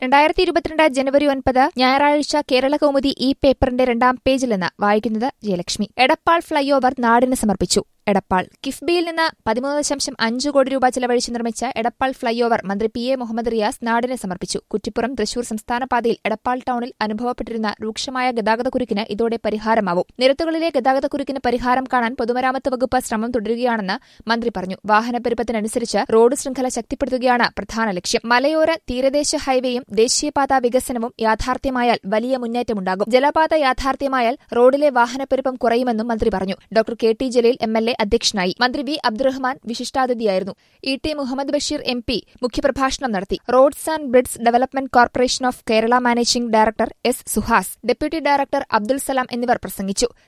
2022 ജനുവരി 9 ഞായറാഴ്ച കേരളകൗമുദി ഈ പേപ്പറിന്റെ 2ാം പേജിൽ നിന്ന് വായിക്കുന്നത് ജയലക്ഷ്മി. എടപ്പാൾ ഫ്ളൈ ഓവർ നാടിന് സമർപ്പിച്ചു. എടപ്പാൾ കിഫ്ബിയിൽ നിന്ന് 13.5 കോടി രൂപ ചെലവഴിച്ച് നിർമ്മിച്ച എടപ്പാൾ ഫ്ളൈ ഓവർ മന്ത്രി പി എ മുഹമ്മദ് റിയാസ് നാടിന് സമർപ്പിച്ചു. കുറ്റിപ്പുറം തൃശൂർ സംസ്ഥാന പാതയിൽ എടപ്പാൾ ടൌണിൽ അനുഭവപ്പെട്ടിരുന്ന രൂക്ഷമായ ഗതാഗതക്കുരുക്കിന് ഇതോടെ പരിഹാരമാവും. നിരത്തുകളിലെ ഗതാഗതക്കുരുക്കിന് പരിഹാരം കാണാൻ പൊതുമരാമത്ത് വകുപ്പ് ശ്രമം തുടരുകയാണെന്ന് മന്ത്രി പറഞ്ഞു. വാഹനപ്പെരുപ്പത്തിനനുസരിച്ച് റോഡ് ശൃംഖല ശക്തിപ്പെടുത്തുകയാണ് പ്രധാന ലക്ഷ്യം. മലയോര തീരദേശ ഹൈവേയും ദേശീയപാത വികസനവും യാഥാർത്ഥ്യമായാൽ വലിയ മുന്നേറ്റമുണ്ടാകും. ജലപാത യാഥാർത്ഥ്യമായാൽ റോഡിലെ വാഹനപ്പെരുപ്പം കുറയുമെന്നും മന്ത്രി പറഞ്ഞു. Doctor K T Jaleel MLA അധ്യക്ഷനായി. മന്ത്രി വി അബ്ദുറഹ്മാൻ വിശിഷ്ടാതിഥിയായിരുന്നു. E T Muhammad Basheer MP മുഖ്യപ്രഭാഷണം നടത്തി. Roads and bridges development corporation of Kerala managing director S Suhas, deputy director Abdul Salam എന്നിവർ പ്രസംഗിച്ചു.